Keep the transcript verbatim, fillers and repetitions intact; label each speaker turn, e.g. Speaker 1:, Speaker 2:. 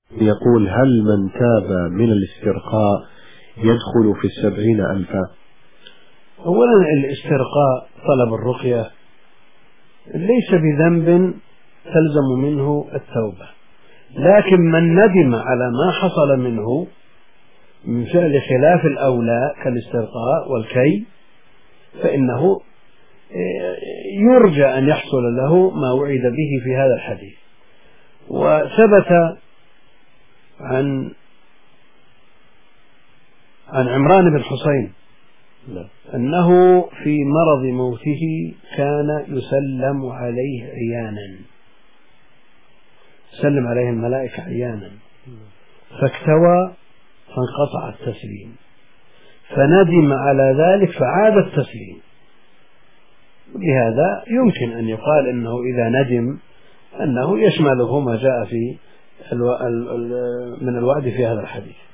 Speaker 1: يقول: هل من تاب من الاسترقاء يدخل في السبعين ألفا؟
Speaker 2: أولا الاسترقاء طلب الرقية ليس بذنب تلزم منه التوبة، لكن من ندم على ما حصل منه من فعل خلاف الأولى كالاسترقاء والكي فإنه يرجى أن يحصل له ما وعد به في هذا الحديث. وثبت عن عن عمران بن حسين أنه في مرض موته كان يسلم عليه عيانا، سلم عليه الملائكة عيانا، فاكتوى فانقطع التسليم، فندم على ذلك فعاد التسليم. بهذا يمكن أن يقال أنه إذا ندم أنه يشمله ما جاء في من الوعد في هذا الحديث.